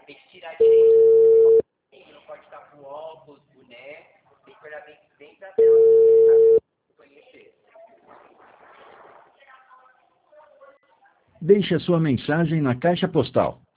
Tem que tirar direito. Não pode estar com óculos, boné. Tem que olhar bem pra tela pra conhecer. Deixe a sua mensagem na caixa postal